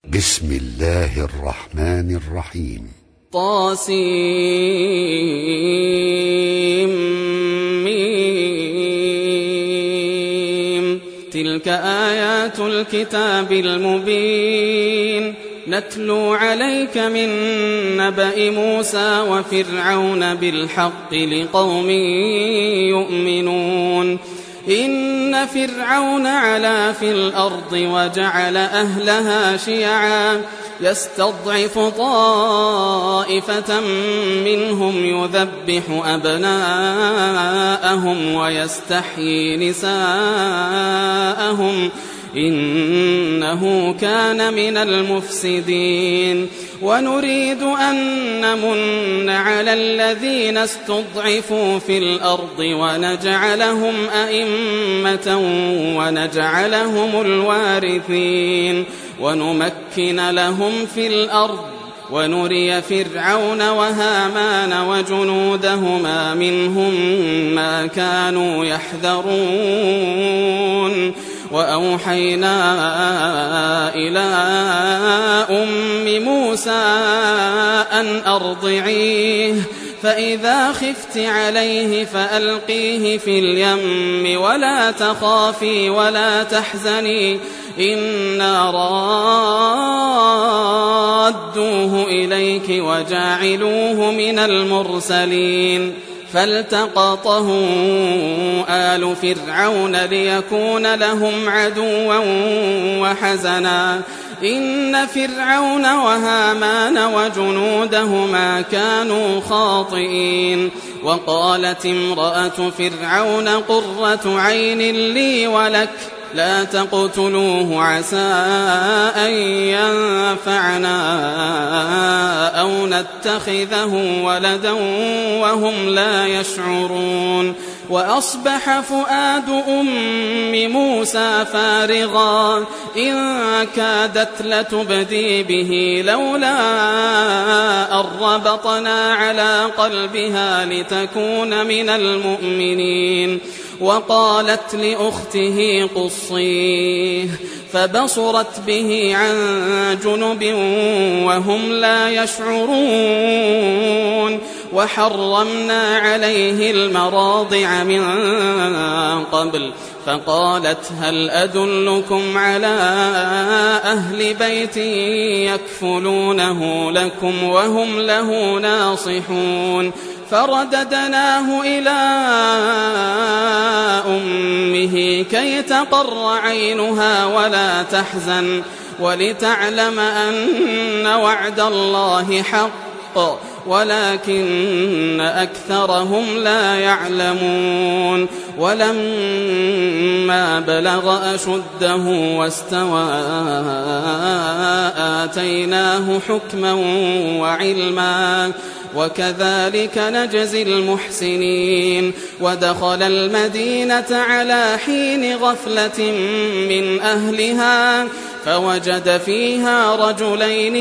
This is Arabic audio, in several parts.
بسم الله الرحمن الرحيم. طاسيم. تلك آيات الكتاب المبين نتلو عليك من نبأ موسى وفرعون بالحق لقوم يؤمنون. إن فرعون علا في الأرض وجعل أهلها شيعا يستضعف طائفة منهم يذبح أبناءهم ويستحيي نساءهم إنه كان من المفسدين. ونريد أن نمن على الذين استضعفوا في الأرض ونجعلهم أئمة ونجعلهم الوارثين ونمكن لهم في الأرض ونري فرعون وهامان وجنودهما منهم ما كانوا يحذرون. وأوحينا إلى أم موسى أن أرضعيه فإذا خفت عليه فألقيه في اليم ولا تخافي ولا تحزني إنا رادوه إليك وجاعلوه من المرسلين. فالتقطه آل فرعون ليكون لهم عدوا وحزنا إن فرعون وهامان وجنودهما كانوا خاطئين. وقالت امرأة فرعون قرة عين لي ولك لا تقتلوه عسى أن ينفعنا أو نتخذه ولدا وهم لا يشعرون. وأصبح فؤاد أم موسى فارغا إن كادت لتبدي به لولا أن ربطنا على قلبها لتكون من المؤمنين. وقالت لأخته قصيه فبصرت به عن جنب وهم لا يشعرون. وحرمنا عليه المراضع من قبل فقالت هل أدلكم على أهل بيت يكفلونه لكم وهم له ناصحون. فرددناه إلى أمه كي تقر عينها ولا تحزن ولتعلم أن وعد الله حق ولكن أكثرهم لا يعلمون. ولما بلغ أشده واستوى آتيناه حكما وعلما وكذلك نجزي المحسنين. ودخل المدينة على حين غفلة من أهلها فوجد فيها رجلين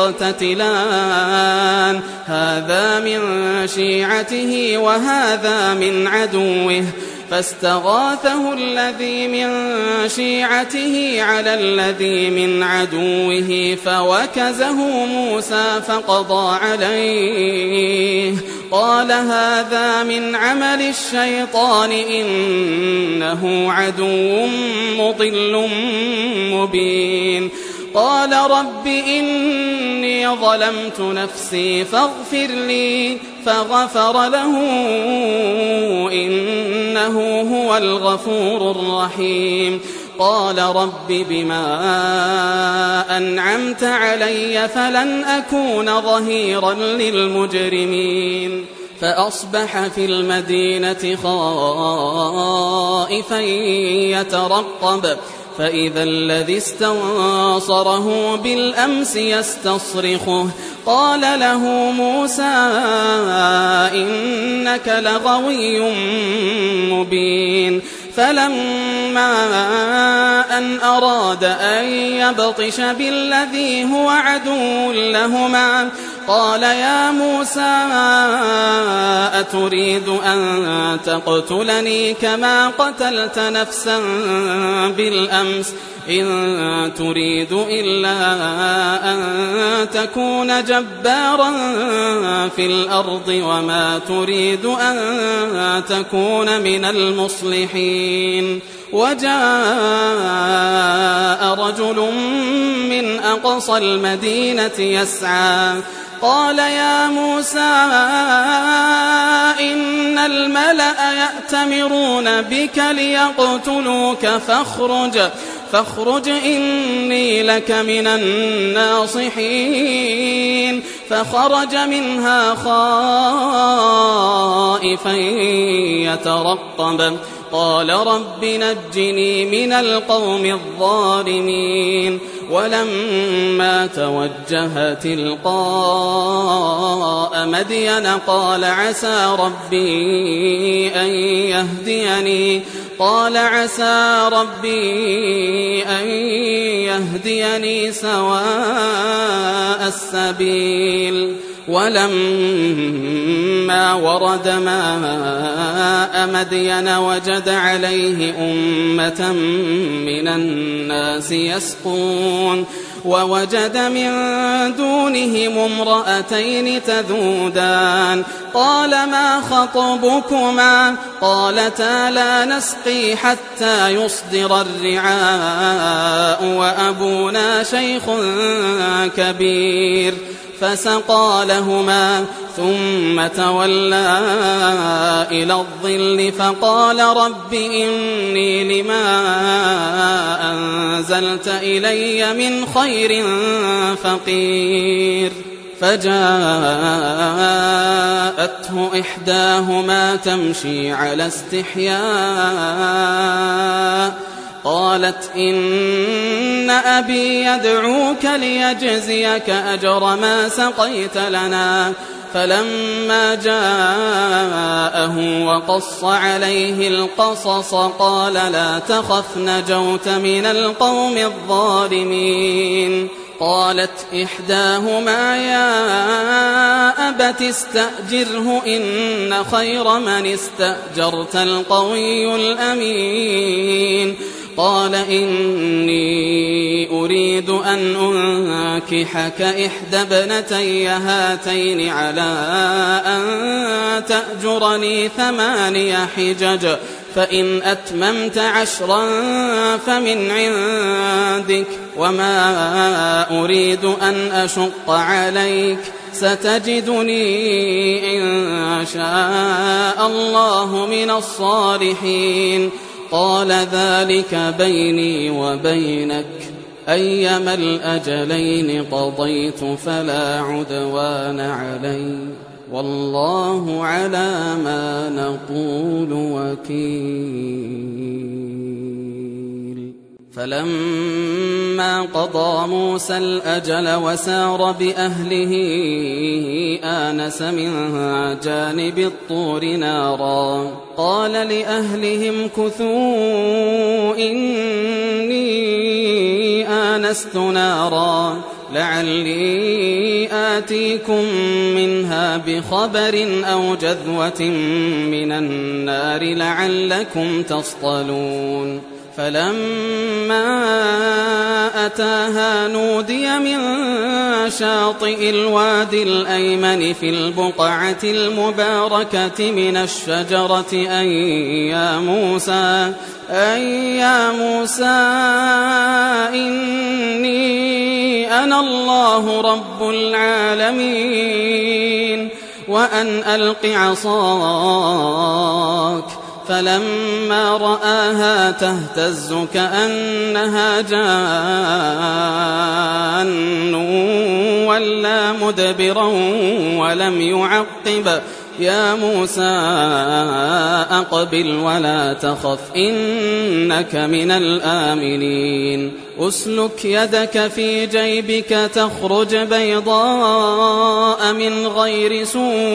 يقتتلان هذا من شيعته وهذا من عدوه فاستغاثه الذي من شيعته على الذي من عدوه فوكزه موسى فقضى عليه قال هذا من عمل الشيطان إنه عدو مضل مبين. قال رب إني ظلمت نفسي فاغفر لي فغفر له إنه هو الغفور الرحيم. قال رب بما أنعمت علي فلن أكون ظهيرا للمجرمين. فأصبح في المدينة خائفا يترقب فإذا الذي استنصره بالأمس يستصرخه قال له موسى إنك لغوي مبين. فلما أن أراد أن يبطش بالذي هو عدو لهما قال يا موسى أتريد أن تقتلني كما قتلت نفسا بالأمس إن تريد إلا أن تكون جبارا في الأرض وما تريد أن تكون من المصلحين. وجاء رجل من أقصى المدينة يسعى قال يا موسى إن الملأ يأتمرون بك ليقتلوك فاخرج إني لك من الناصحين. فخرج منها خائفا يترقب قال رب نجني من القوم الظالمين. ولما توجه تلقاء مدين قال عسى ربي أن يهديني سواء السبيل. ولما ورد ماء مدين وجد عليه أمة من الناس يسقون ووجد من دونهم امرأتين تذودان قال ما خطبكما قالتا لا نسقي حتى يصدر الرعاء وأبونا شيخ كبير. فسقى لهما ثم تولى إلى الظل فقال رب إني لما أنزلت إلي من خير فقير. فجاءته إحداهما تمشي على استحياء قالت إن أبي يدعوك ليجزيك أجر ما سقيت لنا. فلما جاءه وقص عليه القصص قال لا تخف نجوت من القوم الظالمين. قالت إحداهما يا أبت استأجره إن خير من استأجرت القوي الأمين. قال إني أريد أن أنكحك إحدى ابنتي هاتين على أن تأجرني 8 حجج فإن أتممت 10 فمن عندك وما أريد أن أشق عليك ستجدني إن شاء الله من الصالحين. قال ذلك بيني وبينك أيما الأجلين قضيت فلا عدوان علي والله على ما نقول وكيل. فلما قضى موسى الأجل وسار بأهله آنس من جانب الطور نارا قال لأهلهم كثوا إني آنست نارا لعلي آتيكم منها بخبر أو جذوة من النار لعلكم تصطلون. فلما أتاها نودي من شاطئ الوادي الأيمن في البقعة المباركة من الشجرة أن يا موسى إني أنا الله رب العالمين وأن ألق عصاك. فلما رآها تهتز كأنها جان ولا مدبرا ولم يعقب يا موسى أقبل ولا تخف إنك من الآمنين. أسلك يدك في جيبك تخرج بيضاء من غير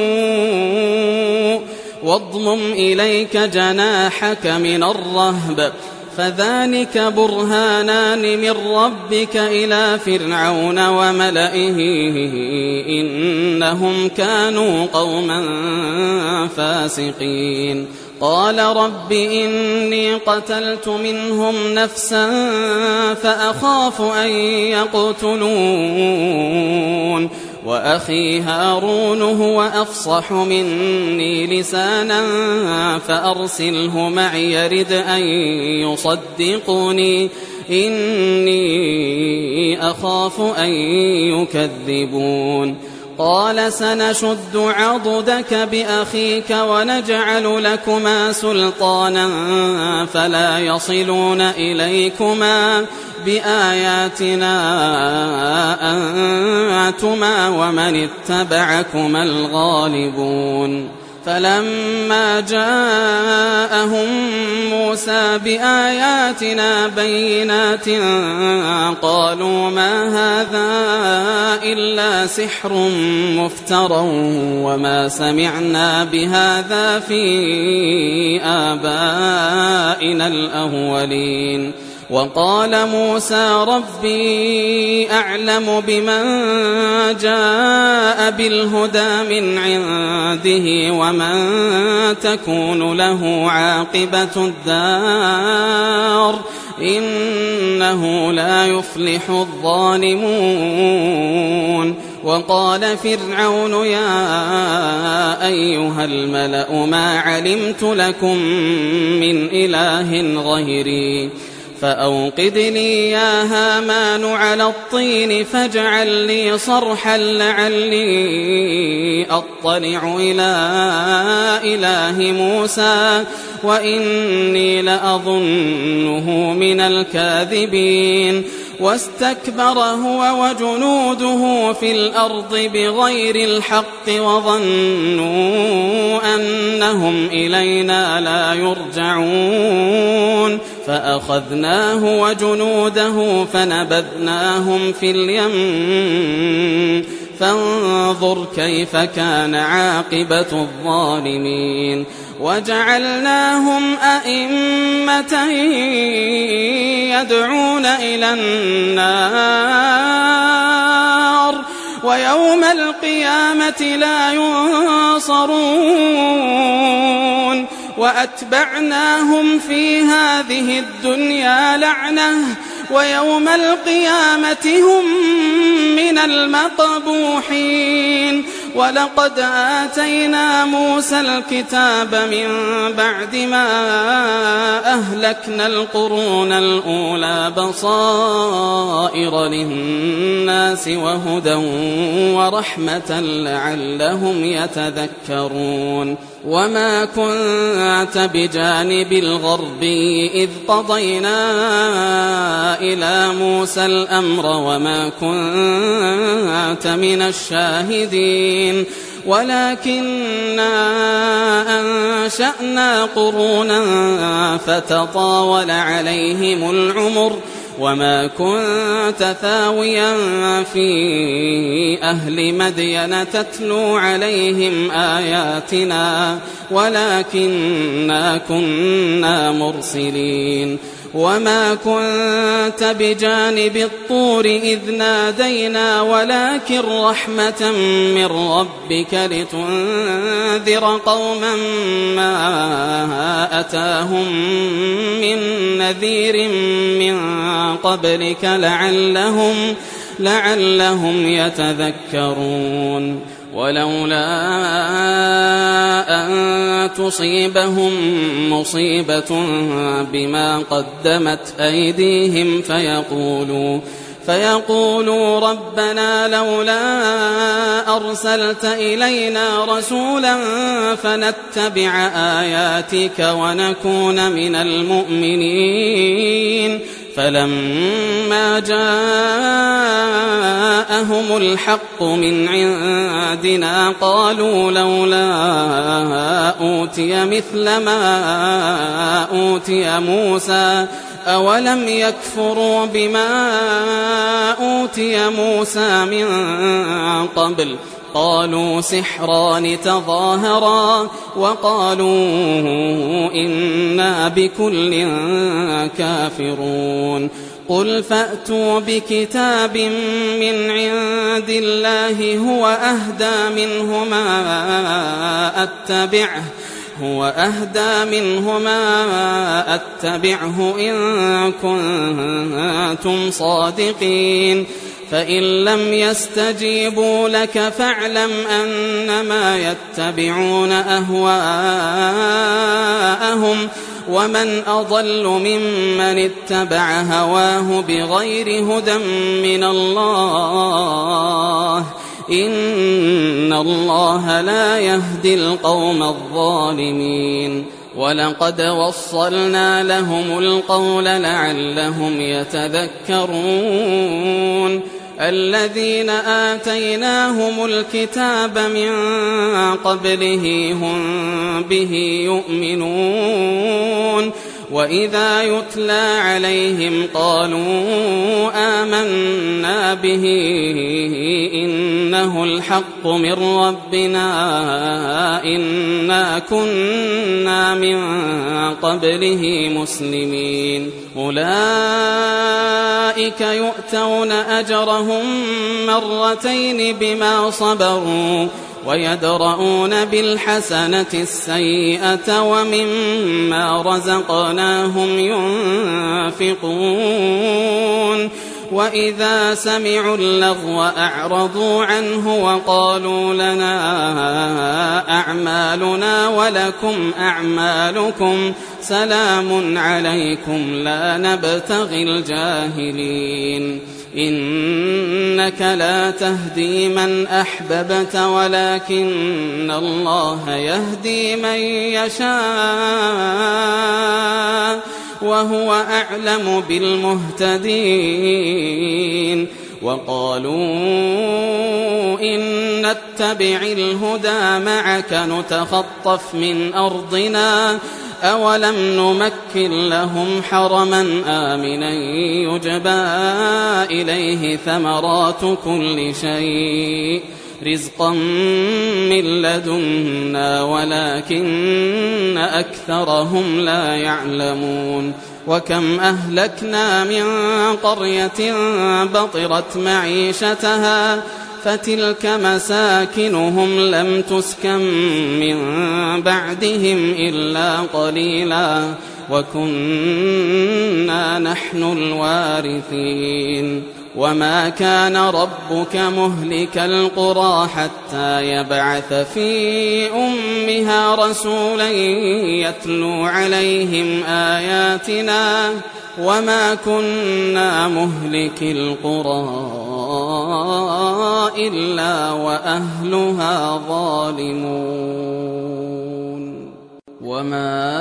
سوء واضمم إليك جناحك من الرهب فذلك برهانان من ربك إلى فرعون وملئه إنهم كانوا قوما فاسقين. قال رب إني قتلت منهم نفسا فأخاف أن يقتلون وأخي هارون هو أفصح مني لسانا فأرسله معي يرد أن يصدقني إني أخاف أن يكذبون قال سنشد عضدك بأخيك ونجعل لكما سلطانا فلا يصلون إليكما بآياتنا أنتما ومن اتبعكما الغالبون فلما جاءهم موسى بآياتنا بينات قالوا ما هذا إلا سحر مفترى وما سمعنا بهذا في آبائنا الأولين وقال موسى ربي أعلم بمن جاء بالهدى من عنده ومن تكون له عاقبة الدار إنه لا يفلح الظالمون وقال فرعون يا أيها الملأ ما علمت لكم من إله غيري فأوقد لي يا هامان على الطين فاجعل لي صرحا لعلي أطلع إلى إله موسى وإني لأظنه من الكاذبين واستكبر هو وجنوده في الأرض بغير الحق وظنوا أنهم إلينا لا يرجعون فأخذناه وجنوده فنبذناهم في اليم فانظر كيف كان عاقبة الظالمين وجعلناهم أئمة يدعون إلى النار ويوم القيامة لا ينصرون وأتبعناهم في هذه الدنيا لعنة ويوم القيامة هم من المقبوحين ولقد آتينا موسى الكتاب من بعد ما أهلكنا القرون الأولى بصائر للناس وهدى ورحمة لعلهم يتذكرون وما كنت بجانب الغربي إذ قضينا إلى موسى الأمر وما كنت من الشاهدين ولكننا أنشأنا قرونا فتطاول عليهم العمر وما كنت ثاويا في أهل مدين تتلو عليهم آياتنا ولكننا كنا مرسلين وما كنت بجانب الطور إذ نادينا ولكن رحمة من ربك لتنذر قوما ما أتاهم من نذير من قبلك لعلهم يتذكرون ولولا أن تصيبهم مصيبة بما قدمت أيديهم فيقولوا ربنا لولا أرسلت إلينا رسولا فنتبع آياتك ونكون من المؤمنين فلما جاءهم الحق من عندنا قالوا لولا أوتي مثل ما أوتي موسى أولم يكفروا بما أوتي موسى من قبل قالوا سحران تظاهرا وقالوا إنا بكل كافرون قل فأتوا بكتاب من عند الله هو أهدى منهما هو أهدى منهما أتبعه إن كنتم صادقين فإن لم يستجيبوا لك فاعلم أنما يتبعون أهواءهم ومن أضل ممن اتبع هواه بغير هدى من الله إن الله لا يهدي القوم الظالمين ولقد وصلنا لهم القول لعلهم يتذكرون الذين آتيناهم الكتاب من قبله هم به يؤمنون وإذا يتلى عليهم قالوا آمنا به إنه الحق من ربنا إنا كنا من قبله مسلمين أولئك يؤتون أجرهم مرتين بما صبروا ويدرؤون بالحسنة السيئة ومما رزقناهم ينفقون وإذا سمعوا اللغو أعرضوا عنه وقالوا لنا أعمالنا ولكم أعمالكم سلام عليكم لا نبتغي الجاهلين إنك لا تهدي من أحببت ولكن الله يهدي من يشاء وهو أعلم بالمهتدين وقالوا إن نتبع الهدى معك نتخطف من أرضنا أولم نمكن لهم حرما آمنا يجبى إليه ثمرات كل شيء رزقا من لدنا ولكن أكثرهم لا يعلمون وكم أهلكنا من قرية بطرت معيشتها فتلك مساكنهم لم تسكن من بعدهم إلا قليلا وكنا نحن الوارثين وما كان ربك مهلك القرى حتى يبعث في أمها رسولا يتلو عليهم آياتنا وما كنا مهلك القرى إلا وأهلها ظالمون وما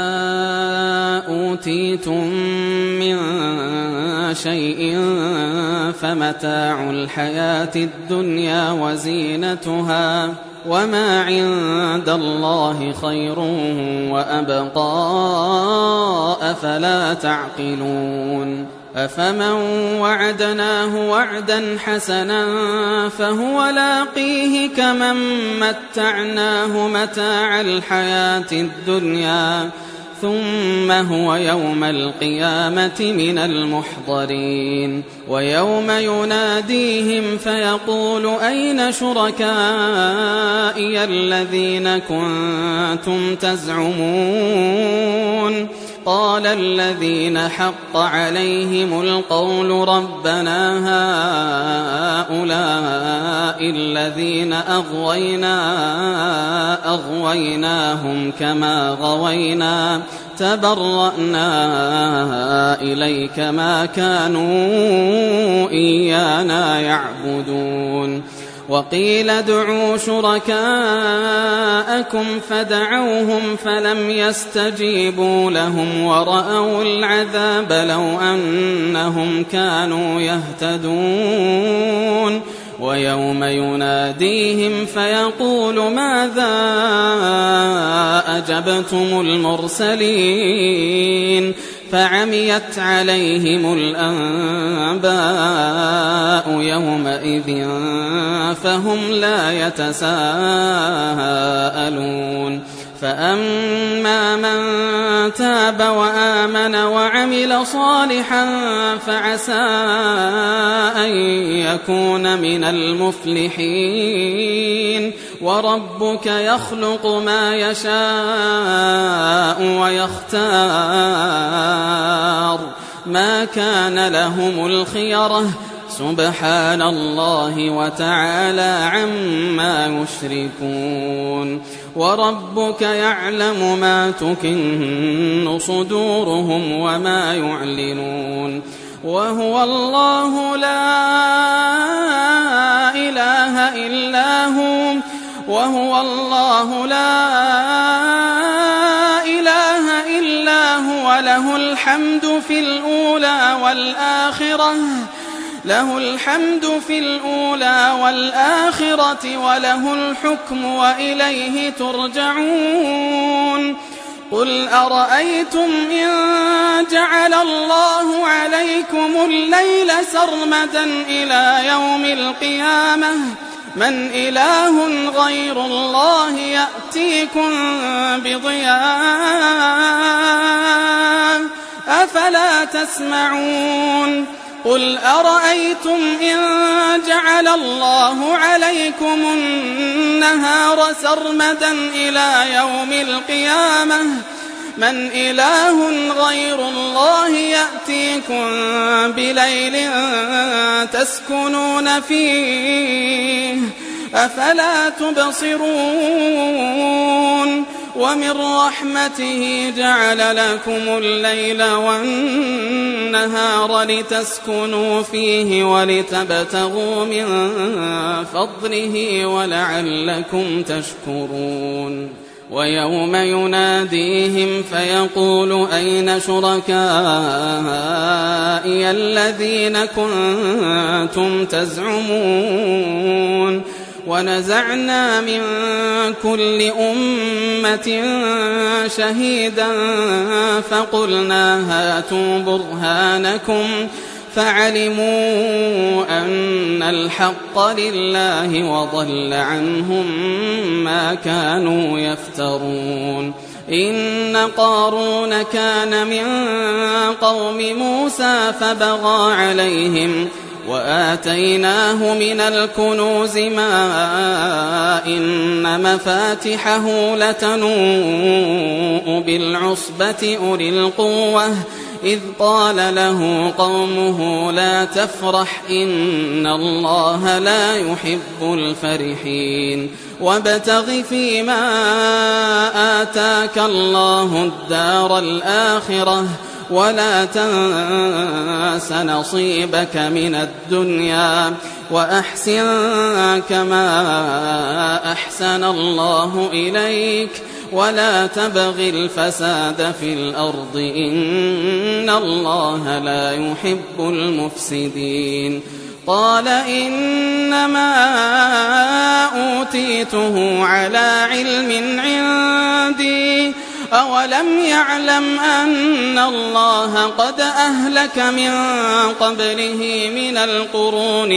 أوتيتم من شيء فمتاع الحياة الدنيا وزينتها وما عند الله خير وأبقى أفلا تعقلون أفمن وعدناه وعدا حسنا فهو لاقيه كمن متعناه متاع الحياة الدنيا ثم هو يوم القيامة من المحضرين ويوم يناديهم فيقول أين شركائي الذين كنتم تزعمون قال الذين حق عليهم القول ربنا هؤلاء الذين أغويناهم كما غوينا تبرأنا إليك ما كانوا إيانا يعبدون وقيل ادعوا شركاءكم فدعوهم فلم يستجيبوا لهم ورأوا العذاب لو أنهم كانوا يهتدون ويوم يناديهم فيقول ماذا أجبتم المرسلين فعميت عليهم الأنباء يومئذ فهم لا يتساءلون فأما من تاب وآمن وعمل صالحا فعسى أن يكون من المفلحين وربك يخلق ما يشاء ويختار ما كان لهم الخيرة سبحان الله وتعالى عما يشركون وربك يعلم ما تكن صدورهم وما يعلنون وهو الله لا إله إلا هو وهو الله لا إله إلا هو له الحمد في الأولى والآخرة وله الحكم وإليه ترجعون قل أرأيتم إن جعل الله عليكم الليل سرمدا إلى يوم القيامة من إله غير الله يأتيكم بضياء أفلا تسمعون قل أرأيتم إن جعل الله عليكم النهار سرمدا إلى يوم القيامة من إله غير الله يأتيكم بليل تسكنون فيه أفلا تبصرون ومن رحمته جعل لكم الليل والنهار لتسكنوا فيه ولتبتغوا من فضله ولعلكم تشكرون ويوم يناديهم فيقول أين شركائي الذين كنتم تزعمون ونزعنا من كل أمة شهيدا فقلنا هاتوا برهانكم فعلموا أن الحق لله وضل عنهم ما كانوا يفترون إن قارون كان من قوم موسى فبغى عليهم وآتيناه من الكنوز ما إن مفاتحه لتنوء بالعصبة أولي القوة إذ قال له قومه لا تفرح إن الله لا يحب الفرحين وابتغ فيما آتاك الله الدار الآخرة ولا تنس نصيبك من الدنيا وأحسن كما أحسن الله إليك ولا تبغ الفساد في الأرض إن الله لا يحب المفسدين قال إنما أوتيته على علم عندي أولم يعلم أن الله قد أهلك من قبله من القرون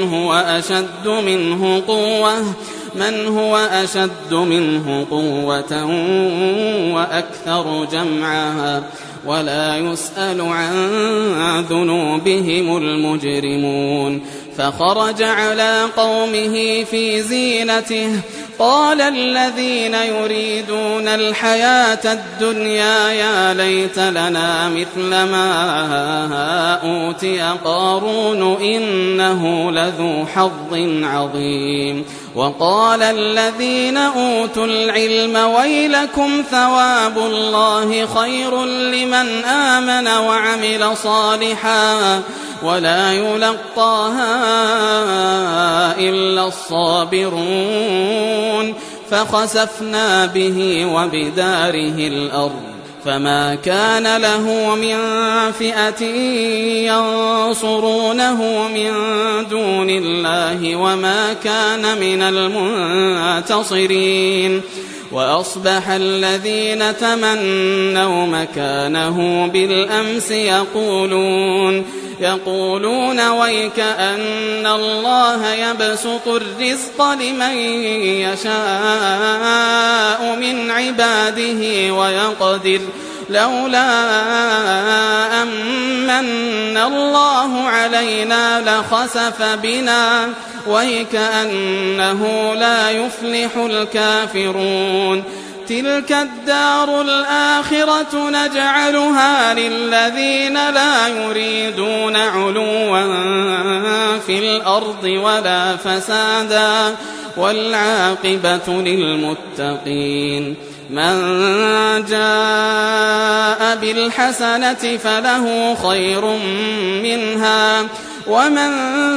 من هو أشد منه قوة وأكثر جمعا ولا يسأل عن ذنوبهم المجرمون فخرج على قومه في زينته قال الذين يريدون الحياة الدنيا يا ليت لنا مثل ما أوتي قارون إنه لذو حظ عظيم وقال الذين أوتوا العلم ويلكم ثواب الله خير لمن آمن وعمل صالحا ولا يلقاها إلا الصابرون فخسفنا به وبداره الأرض فما كان له من فئة ينصرونه من دون الله وما كان من المنتصرين وأصبح الذين تمنوا مكانه بالأمس يقولون ويكأن الله يبسط الرزق لمن يشاء من عباده ويقدر لولا أمن الله علينا لخسف بنا ويكأنه لا يفلح الكافرون تلك الدار الآخرة نجعلها للذين لا يريدون علوا في الأرض ولا فسادا والعاقبة للمتقين من جاء بالحسنة فله خير منها ومن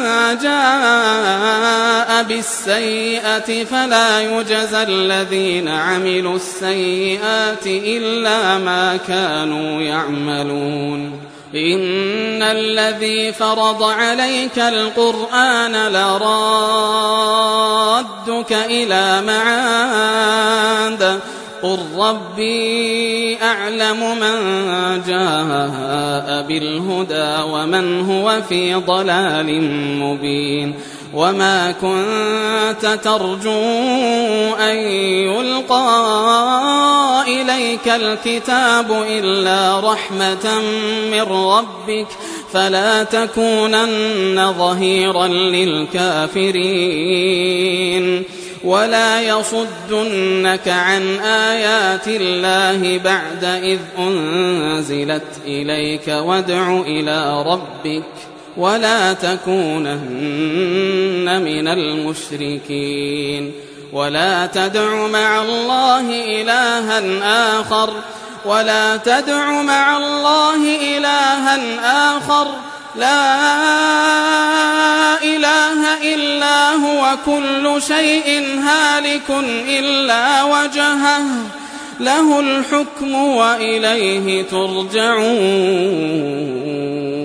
جاء بالسيئة فلا يجزى الذين عملوا السيئات إلا ما كانوا يعملون إن الذي فرض عليك القرآن لرادك إلى معاد قل ربي أعلم من جاء بالهدى ومن هو في ضلال مبين وما كنت ترجو أن يلقى إليك الكتاب إلا رحمة من ربك فلا تكونن ظهيرا للكافرين ولا يصدنك عن آيات الله بعد إذ أنزلت إليك وادع إلى ربك ولا تكونن من المشركين ولا تدع مع الله إلها آخر لا إله إلا هو كل شيء هالك إلا وجهه له الحكم وإليه ترجعون